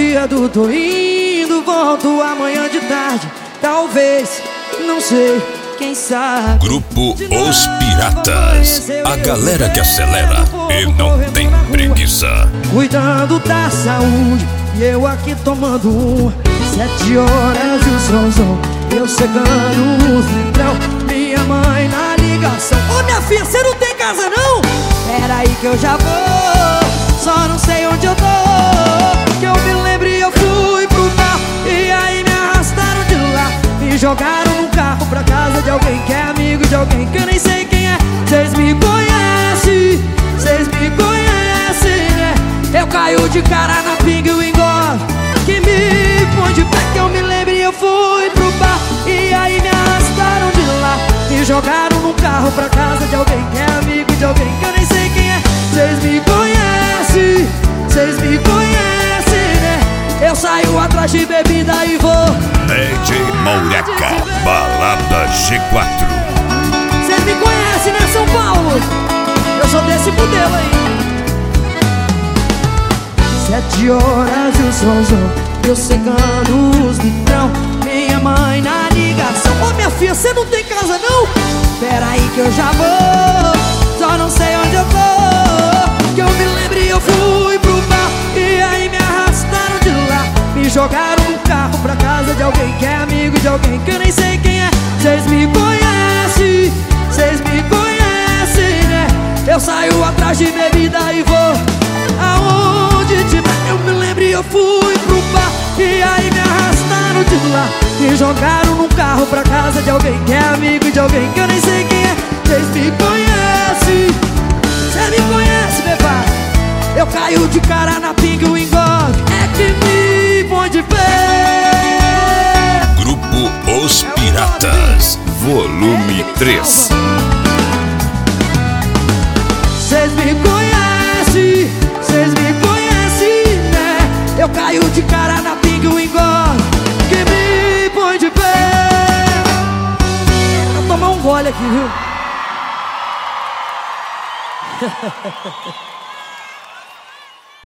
brinquedo, tô indo, volto amanhã de tarde. Talvez, não sei, quem sabe. Grupo Os Piratas, a galera que acelera e não tem preguiça. Cuidando da saúde e eu aqui tomando uma. 7 horas e o solzão, eu secando os litrão. Minha mãe na ligação: ô minha filha, você não tem casa não? Pera aí que eu já vou, só não sei onde eu tô. Que eu me lembrei, eu fui pro bar e aí me arrastaram de lá. Me jogaram num carro pra casa de alguém que é amigo de alguém que eu nem sei quem é. Cês me conhecem, cês me conhecem, né? Eu caio de cara na pinga e o engole que me põe de pé. Que eu me lembrei, eu fui pro bar e aí me arrastaram de lá. Me jogaram num carro pra casa de alguém que é amigo de alguém que eu nem sei quem é. Cês me conhecem, cês me conhecem, né? Eu saio atrás de bebida e vou. DJ Moureca, balada G4. Cês me conhecem, né, São Paulo? Eu sou desse modelo aí. 7 horas e o solzão, eu secando os litrão. Minha mãe na ligação: ô minha filha, você não tem casa não? Pera aí que eu já vou, só não sei onde eu tô. Que eu me lembrei, eu fui pro bar e aí me arrastaram de lá. Me jogaram no carro pra casa de alguém que é amigo de alguém que eu nem sei quem é. Cês me conhecem, cês me conhecem, né? Eu saio atrás de bebida e vou aonde tiver. Eu me lembrei, eu fui pro bar e aí me arrastaram de lá. Me jogaram num carro pra casa de alguém que é amigo de alguém que eu nem sei quem é. Cês me conhecem, cê me conhece, bebá. Eu caio de cara na pinga e o engole é que me põe de pé. Grupo Os Piratas, volume 3. Cês me conhecem, cês me conhecem, né? Eu caio de cara na pinga e o engole que me põe de pé. Vou tomar um gole aqui, viu?